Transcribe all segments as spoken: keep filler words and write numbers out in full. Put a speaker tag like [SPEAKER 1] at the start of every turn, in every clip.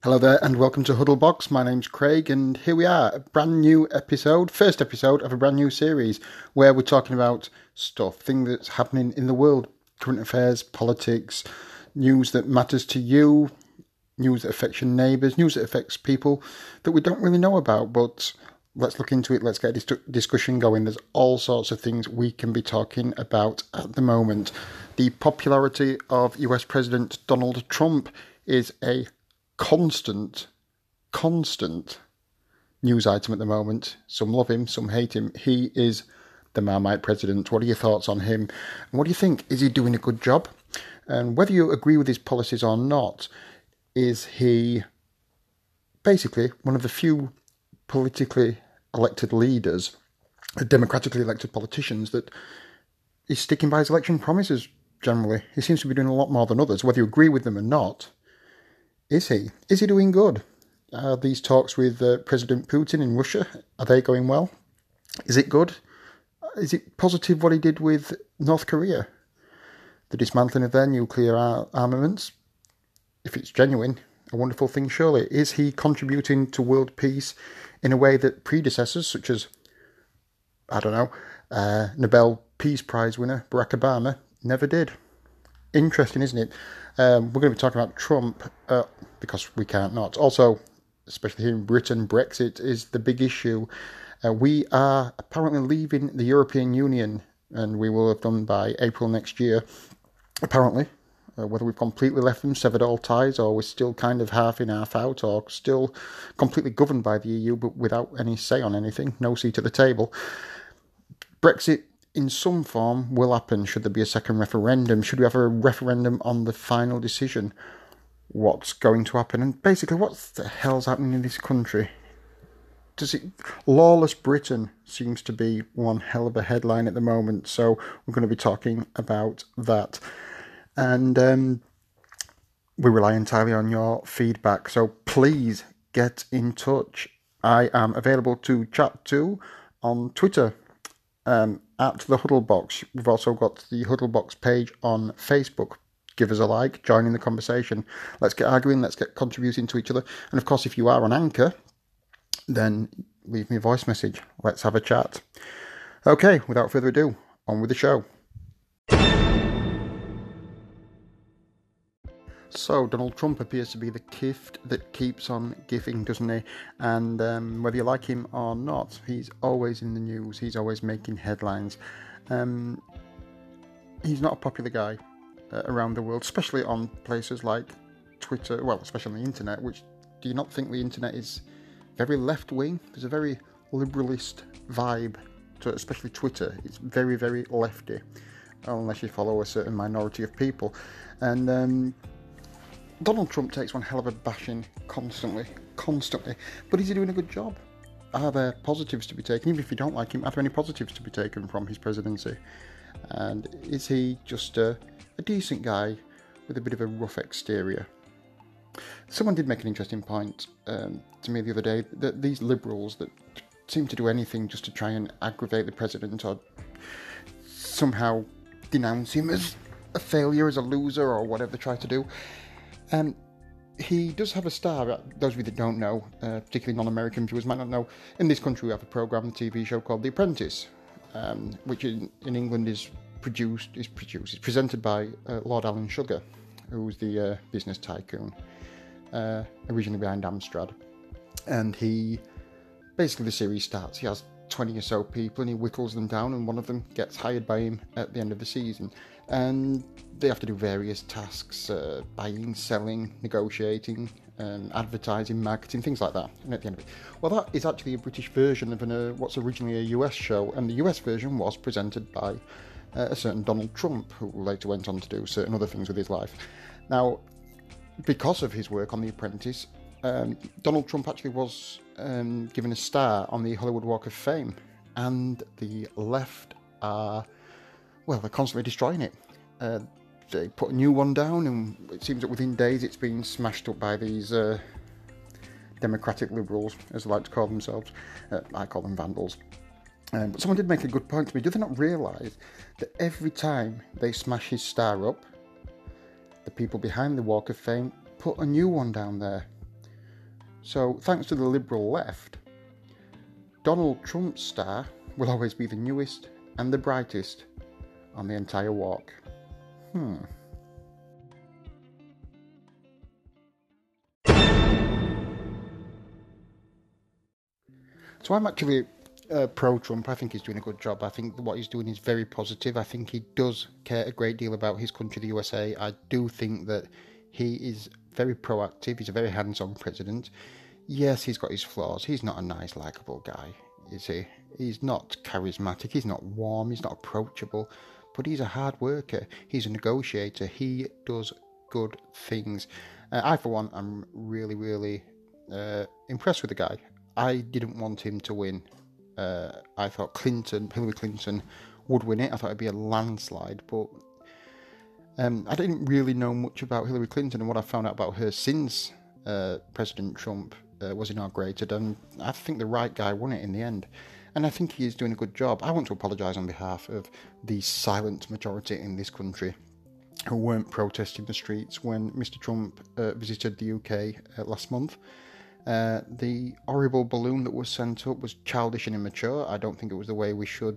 [SPEAKER 1] Hello there and welcome to Huddlebox. My name's Craig and here we are, a brand new episode, first episode of a brand new series where we're talking about stuff, things that's happening in the world, current affairs, politics, news that matters to you, news that affects your neighbours, news that affects people that we don't really know about, but let's look into it, let's get a dis- discussion going. There's all sorts of things we can be talking about at the moment. The popularity of U S President Donald Trump is a constant, constant news item at the moment. Some love him, some hate him. He is the Marmite president. What are your thoughts on him? And what do you think? Is he doing a good job? And whether you agree with his policies or not, is he basically one of the few politically elected leaders, democratically elected politicians, that is sticking by his election promises generally? He seems to be doing a lot more than others, whether you agree with them or not. Is he? Is he doing good? Are these talks with uh, President Putin in Russia, are they going well? Is it good? Is it positive what he did with North Korea? The dismantling of their nuclear ar- armaments? If it's genuine, a wonderful thing surely. Is he contributing to world peace in a way that predecessors, such as, I don't know, uh, Nobel Peace Prize winner Barack Obama, never did? Interesting, isn't it? Um, we're going to be talking about Trump uh, because we can't not. Also, especially here in Britain, Brexit is the big issue. Uh, we are apparently leaving the European Union, and we will have done by April next year. Apparently, uh, whether we've completely left them, severed all ties, or we're still kind of half in, half out, or still completely governed by the E U but without any say on anything, no seat at the table. Brexit in some form will happen. Should there be a second referendum? Should we have a referendum on the final decision? What's going to happen? And basically, what the hell's happening in this country? Does it? Lawless Britain seems to be one hell of a headline at the moment. So we're going to be talking about that. And um, we rely entirely on your feedback. So please get in touch. I am available to chat to on Twitter. Um, at the Huddlebox. We've also got the Huddlebox page on Facebook. Give us a like, join in the conversation. Let's get arguing, let's get contributing to each other. And of course, if you are on Anchor, then leave me a voice message. Let's have a chat. Okay, without further ado, on with the show. So, Donald Trump appears to be the gift that keeps on giving, doesn't he? And um, whether you like him or not, he's always in the news. He's always making headlines. Um, he's not a popular guy uh, around the world, especially on places like Twitter, well, especially on the internet, which, do you not think the internet is very left-wing? There's a very liberalist vibe to it, especially Twitter. It's very, very lefty, unless you follow a certain minority of people. And Um, Donald Trump takes one hell of a bashing constantly, constantly. But is he doing a good job? Are there positives to be taken? Even if you don't like him, are there any positives to be taken from his presidency? And is he just a, a decent guy with a bit of a rough exterior? Someone did make an interesting point um, to me the other day, that these liberals that seem to do anything just to try and aggravate the president or somehow denounce him as a failure, as a loser, or whatever they try to do. Um, he does have a star. Those of you that don't know, uh, particularly non-American viewers might not know, in this country we have a programme, a T V show called The Apprentice, um, which in, in England is produced, is produced, is presented by uh, Lord Alan Sugar, who's the uh, business tycoon, uh, originally behind Amstrad. And he, basically the series starts, he has twenty or so people and he whittles them down, and one of them gets hired by him at the end of the season. And they have to do various tasks, uh, buying, selling, negotiating, um, advertising, marketing, things like that. And at the end of it, well, that is actually a British version of an, uh, what's originally a U S show, and the U S version was presented by uh, a certain Donald Trump, who later went on to do certain other things with his life. Now, because of his work on The Apprentice, um, Donald Trump actually was um, given a star on the Hollywood Walk of Fame, and the left are, well, they're constantly destroying it. Uh, they put a new one down, and it seems that within days it's been smashed up by these uh, democratic liberals, as they like to call themselves. Uh, I call them vandals. Um, but someone did make a good point to me. Do they not realise that every time they smash his star up, the people behind the Walk of Fame put a new one down there? So, thanks to the liberal left, Donald Trump's star will always be the newest and the brightest on the entire walk. Hmm. So I'm actually uh, pro-Trump. I think he's doing a good job. I think what he's doing is very positive. I think he does care a great deal about his country, the U S A. I do think that he is very proactive. He's a very hands-on president. Yes, he's got his flaws. He's not a nice, likeable guy, is he? He's not charismatic. He's not warm. He's not approachable. But he's a hard worker. He's a negotiator. He does good things. Uh, I, for one, am really, really uh, impressed with the guy. I didn't want him to win. Uh, I thought Clinton, Hillary Clinton, would win it. I thought it'd be a landslide, but um, I didn't really know much about Hillary Clinton, and what I found out about her since uh, President Trump uh, was inaugurated, and I think the right guy won it in the end. And I think he is doing a good job. I want to apologise on behalf of the silent majority in this country who weren't protesting the streets when Mister Trump uh, visited the U K uh, last month. Uh, the horrible balloon that was sent up was childish and immature. I don't think it was the way we should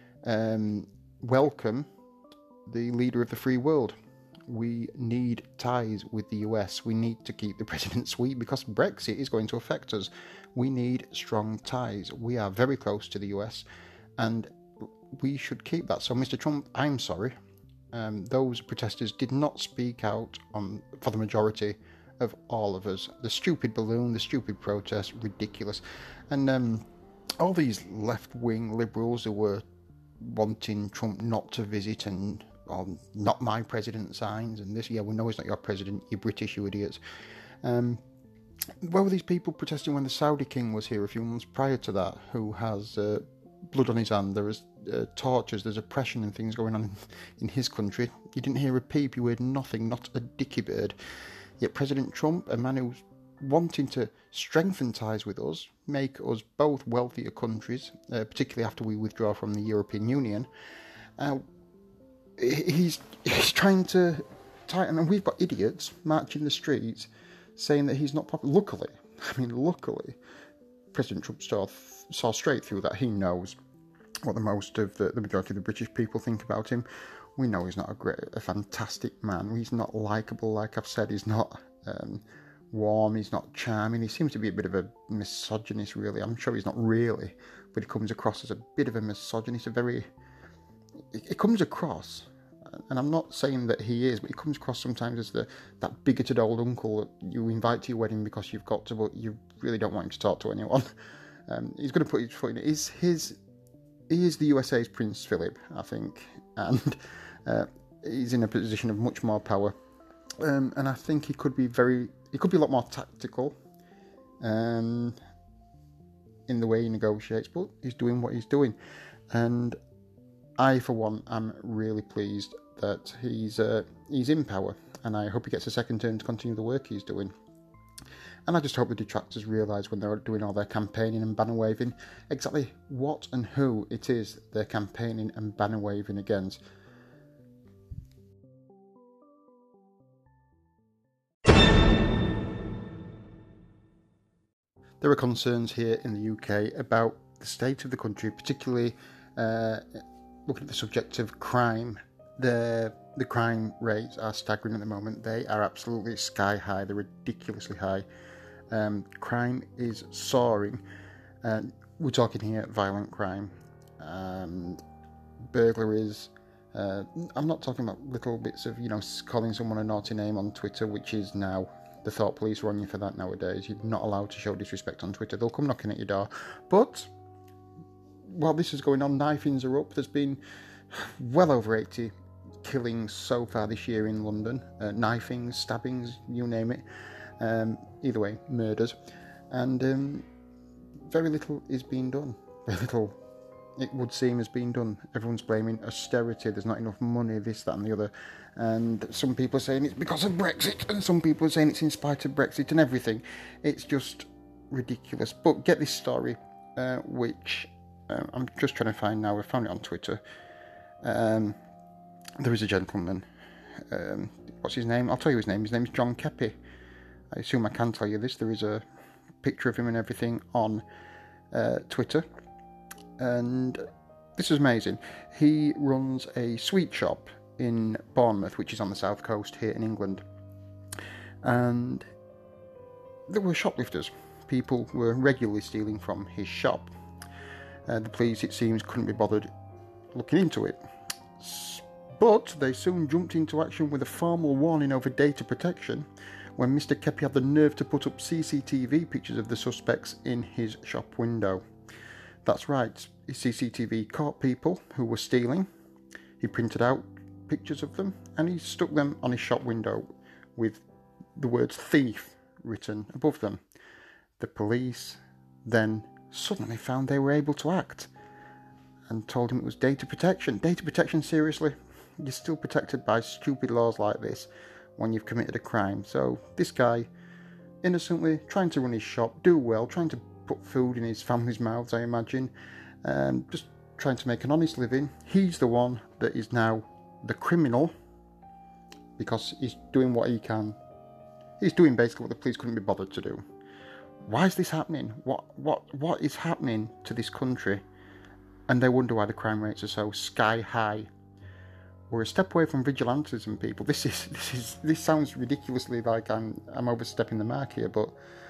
[SPEAKER 1] um, welcome the leader of the free world. We need ties with the U S. We need to keep the president sweet because Brexit is going to affect us. We need strong ties. We are very close to the U S and we should keep that. So, Mister Trump, I'm sorry. Um, those protesters did not speak out on for the majority of all of us. The stupid balloon, the stupid protest, ridiculous. And um, all these left-wing liberals who were wanting Trump not to visit and or not my president signs and this, yeah, we know he's not your president, you British, you idiots. Um, where were these people protesting when the Saudi king was here a few months prior to that, who has uh, blood on his hand, there is uh, tortures, there's oppression and things going on in, in his country? You didn't hear a peep, you heard nothing, not a dicky bird. Yet President Trump, a man who's wanting to strengthen ties with us, make us both wealthier countries, uh, particularly after we withdraw from the European Union, uh, he's he's trying to tighten, and we've got idiots marching the streets saying that he's not popular. Luckily, I mean, luckily, President Trump saw, saw straight through that. He knows what the most of the, the majority of the British people think about him. We know he's not a great, a fantastic man. He's not likeable, like I've said. He's not um, warm. He's not charming. He seems to be a bit of a misogynist, really. I'm sure he's not really, but he comes across as a bit of a misogynist. A very, it, it comes across, and I'm not saying that he is, but he comes across sometimes as the that bigoted old uncle that you invite to your wedding because you've got to, but you really don't want him to talk to anyone. Um, he's going to put his foot in it. Is his He is the U S A's Prince Philip, I think, and uh, he's in a position of much more power. Um, and I think he could be very, he could be a lot more tactical um, in the way he negotiates, but he's doing what he's doing. And I, for one, am really pleased that he's uh, he's in power, and I hope he gets a second term to continue the work he's doing. And I just hope the detractors realise when they're doing all their campaigning and banner waving exactly what and who it is they're campaigning and banner waving against. There are concerns here in the U K about the state of the country, particularly uh, looking at the subject of crime. The the crime rates are staggering at the moment. They are absolutely sky high. They're ridiculously high. Um, crime is soaring. Uh, we're talking here violent crime, um, burglaries. Uh, I'm not talking about little bits of, you know, calling someone a naughty name on Twitter, which is now, the thought police are on you for that nowadays. You're not allowed to show disrespect on Twitter. They'll come knocking at your door. But while this is going on, knifings are up. There's been well over eighty killings so far this year in London. Uh, knifings, stabbings, you name it. Um, either way, murders, and um, very little is being done. Very little, it would seem, is being done. Everyone's blaming austerity. There's not enough money, this, that, and the other. And some people are saying it's because of Brexit, and some people are saying it's in spite of Brexit and everything. It's just ridiculous. But get this story, uh, which uh, I'm just trying to find now. I found it on Twitter. Um, there is a gentleman. Um, what's his name? I'll tell you his name. His name is John Keppie. I assume I can tell you this. There is a picture of him and everything on uh, Twitter. And this is amazing. He runs a sweet shop in Bournemouth, which is on the south coast here in England. And there were shoplifters. People were regularly stealing from his shop. Uh, the police, it seems, couldn't be bothered looking into it. But they soon jumped into action with a formal warning over data protection when Mister Kepi had the nerve to put up C C T V pictures of the suspects in his shop window. That's right, his C C T V caught people who were stealing. He printed out pictures of them and he stuck them on his shop window with the words thief written above them. The police then suddenly found they were able to act and told him it was data protection. Data protection, seriously? You're still protected by stupid laws like this when you've committed a crime. So this guy, innocently trying to run his shop, do well, trying to put food in his family's mouths, I imagine, um, just trying to make an honest living. He's the one that is now the criminal because he's doing what he can. He's doing basically what the police couldn't be bothered to do. Why is this happening? What what what is happening to this country? And they wonder why the crime rates are so sky high. We're a step away from vigilantism, people. This is this is this sounds ridiculously like I'm I'm overstepping the mark here, but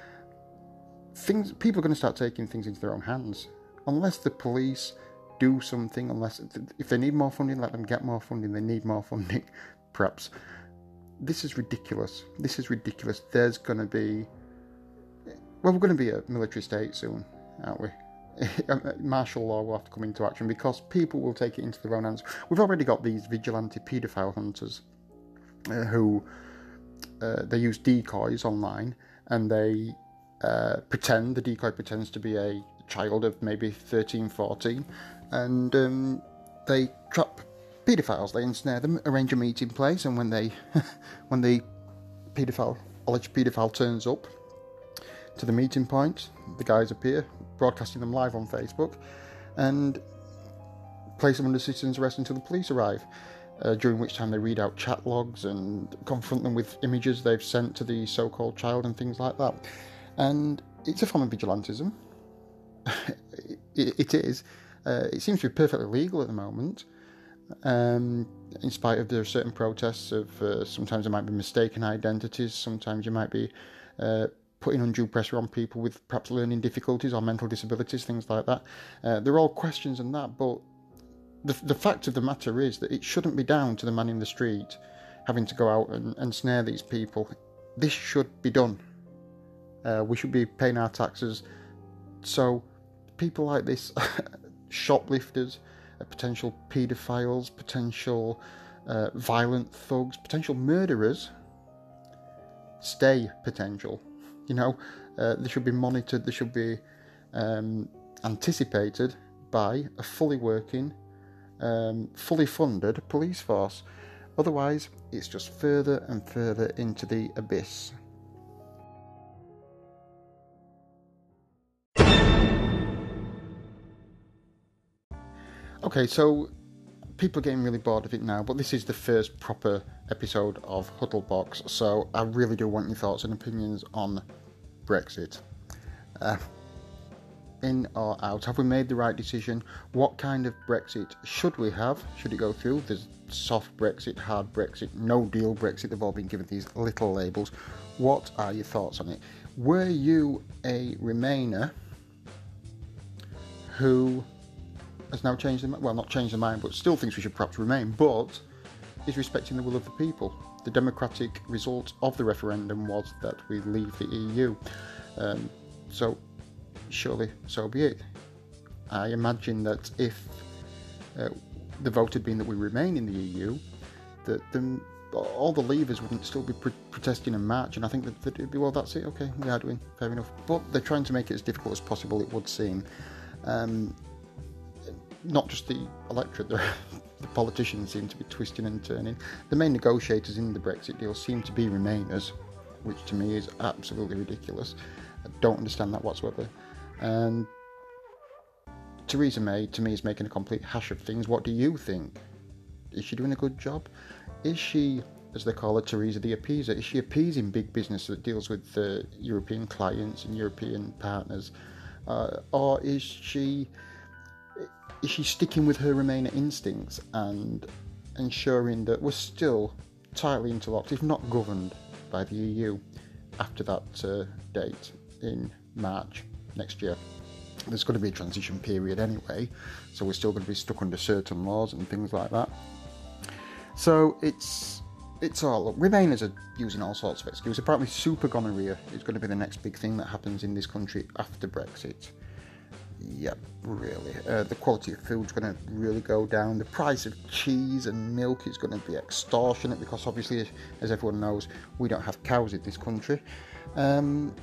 [SPEAKER 1] things people are going to start taking things into their own hands unless the police do something. Unless if they need more funding, let them get more funding. They need more funding, perhaps. This is ridiculous. This is ridiculous. There's going to be well, we're going to be a military state soon, aren't we? Martial law will have to come into action because people will take it into their own hands. We've already got these vigilante paedophile hunters uh, who uh, they use decoys online and they uh, pretend, the decoy pretends to be a child of maybe thirteen, fourteen, and um, they trap paedophiles. They ensnare them, arrange a meeting place, and when they when the paedophile, alleged paedophile turns up to the meeting point, the guys appear, broadcasting them live on Facebook, and place them under citizen's arrest until the police arrive, uh, during which time they read out chat logs and confront them with images they've sent to the so-called child and things like that. And it's a form of vigilantism. it, it is. Uh, it seems to be perfectly legal at the moment, um, in spite of there are certain protests of uh, sometimes there might be mistaken identities, sometimes you might be uh, putting undue pressure on people with perhaps learning difficulties or mental disabilities, things like that. Uh, they're all questions and that, but the, the fact of the matter is that it shouldn't be down to the man in the street having to go out and, and snare these people. This should be done. Uh, we should be paying our taxes. So people like this, shoplifters, uh, potential paedophiles, potential uh, violent thugs, potential murderers, stay potential. You know, uh, they should be monitored, they should be um, anticipated by a fully working, um, fully funded police force. Otherwise, it's just further and further into the abyss. Okay, so people are getting really bored of it now, but this is the first proper episode of Huddlebox, so I really do want your thoughts and opinions on Brexit. Uh, in or out? Have we made the right decision? What kind of Brexit should we have? Should it go through? There's soft Brexit, hard Brexit, no deal Brexit. They've all been given these little labels. What are your thoughts on it? Were you a Remainer who has now changed their mind? Well, not changed their mind, but still thinks we should perhaps remain, but is respecting the will of the people? The democratic result of the referendum was that we leave the E U. Um, so, surely so be it. I imagine that if uh, the vote had been that we remain in the E U, that the, all the leavers wouldn't still be pro- protesting and marching. I think that, that it'd be, well, that's it, okay, we are doing, fair enough. But they're trying to make it as difficult as possible, it would seem. Um, not just the electorate, the, the politicians seem to be twisting and turning. The main negotiators in the Brexit deal seem to be Remainers, which to me is absolutely ridiculous. I don't understand that whatsoever. And Theresa May, to me, is making a complete hash of things. What do you think? Is she doing a good job? Is she as they call her, Theresa the Appeaser? Is she appeasing big business that deals with uh, European clients and European partners? Uh, or is she is she sticking with her Remainer instincts and ensuring that we're still tightly interlocked, if not governed, by the E U after that uh, date in March next year? There's going to be a transition period anyway, so we're still going to be stuck under certain laws and things like that. So it's it's all Remainers are using all sorts of excuses. Apparently, super gonorrhea is going to be the next big thing that happens in this country after Brexit. Yep, really. Uh, the quality of food is going to really go down. The price of cheese and milk is going to be extortionate because, obviously, as everyone knows, we don't have cows in this country. Um,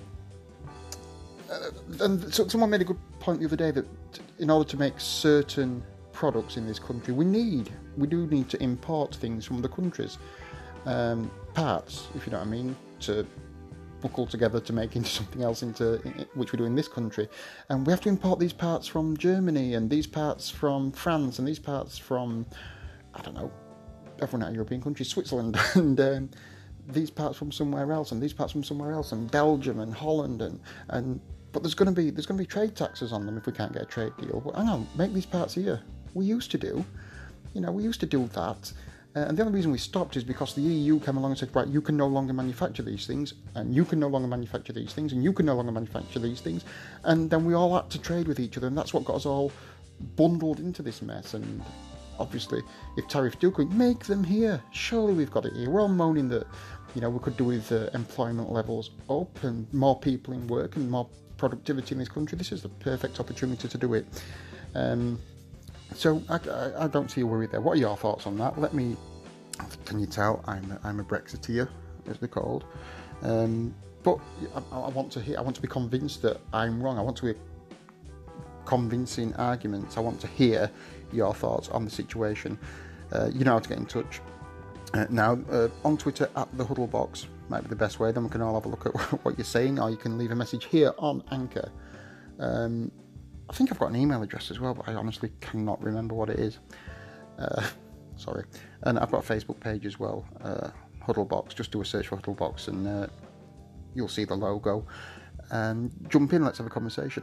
[SPEAKER 1] uh, and so someone made a good point the other day that in order to make certain products in this country, we need, we do need to import things from other countries. Um, parts, if you know what I mean, to buckle together to make into something else, into which we do in this country, and we have to import these parts from Germany and these parts from France and these parts from, I don't know, everyone out of European countries, Switzerland, and um, these parts from somewhere else, and these parts from somewhere else, and Belgium and Holland, and and but there's going to be there's going to be trade taxes on them if we can't get a trade deal. But hang on, make these parts here. We used to do, you know, we used to do that. Uh, and the only reason we stopped is because the E U came along and said, right, you can no longer manufacture these things, and you can no longer manufacture these things, and you can no longer manufacture these things. And then we all had to trade with each other, and that's what got us all bundled into this mess. And obviously, if tariffs do come, make them here. Surely we've got it here. We're all moaning that, you know, we could do with uh, employment levels up and more people in work and more productivity in this country. This is the perfect opportunity to do it. Um, So I, I, I don't see a worry there. What are your thoughts on that? Let me. Can you tell I'm a, I'm a Brexiteer, as they're called? Um, but I, I want to hear. I want to be convinced that I'm wrong. I want to hear convincing arguments. I want to hear your thoughts on the situation. Uh, you know how to get in touch. Uh, now uh, on Twitter at the Huddle Box might be the best way. Then we can all have a look at what you're saying, or you can leave a message here on Anchor. Um, I think I've got an email address as well, but I honestly cannot remember what it is. Uh, sorry. And I've got a Facebook page as well, uh, Huddlebox. Just do a search for Huddlebox and uh, you'll see the logo. And jump in, let's have a conversation.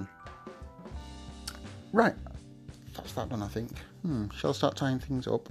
[SPEAKER 1] Right. That's that done, I think. Hmm. Shall I start tying things up?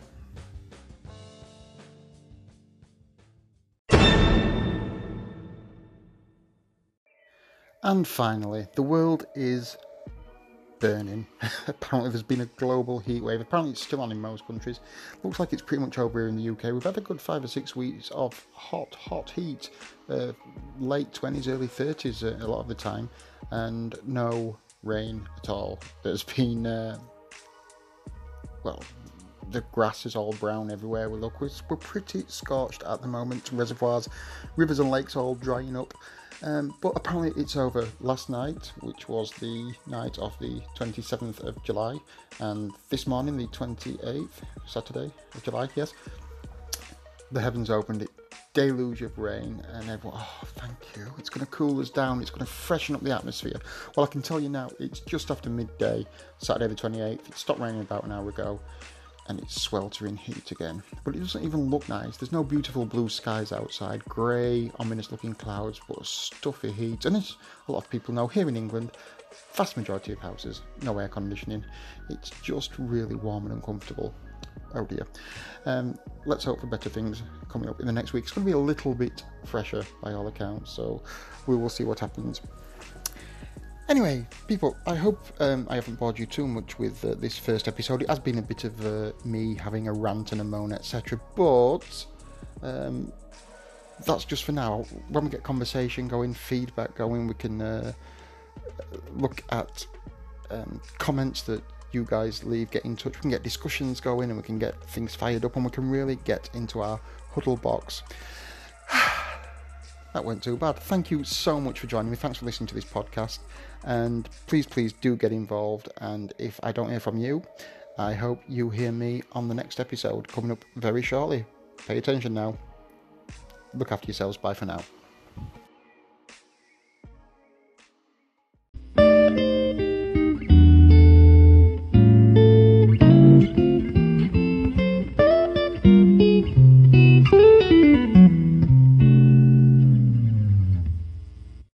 [SPEAKER 1] And finally, the world is burning. Apparently there's been a global heat wave. Apparently it's still on in most countries. Looks like it's pretty much over here in the U K. We've had a good five or six weeks of hot, hot heat. Uh, late twenties, early thirties uh, a lot of the time. And no rain at all. There's been, uh, well, the grass is all brown everywhere we look. We're, we're pretty scorched at the moment. Reservoirs, rivers and lakes all drying up. Um, but apparently it's over last night, which was the night of the twenty-seventh of July, and this morning, the twenty-eighth, Saturday of July, yes, the heavens opened, it deluge of rain, and everyone, oh, thank you, it's going to cool us down, it's going to freshen up the atmosphere. Well, I can tell you now, it's just after midday, Saturday the twenty-eighth, it stopped raining about an hour ago, and it's sweltering heat again. But it doesn't even look nice. There's no beautiful blue skies outside, grey, ominous looking clouds, but a stuffy heat. And as a lot of people know, here in England, vast majority of houses, no air conditioning. It's just really warm and uncomfortable. Oh dear. Um, let's hope for better things coming up in the next week. It's going to be a little bit fresher by all accounts, so we will see what happens. Anyway, people, I hope um, I haven't bored you too much with uh, this first episode. It has been a bit of uh, me having a rant and a moan, et cetera. But um, that's just for now. When we get conversation going, feedback going, we can uh, look at um, comments that you guys leave, get in touch. We can get discussions going, and we can get things fired up, and we can really get into our huddle box. That weren't too bad. Thank you so much for joining me. Thanks for listening to this podcast. And please, please do get involved. And if I don't hear from you, I hope you hear me on the next episode coming up very shortly. Pay attention now. Look after yourselves. Bye for now.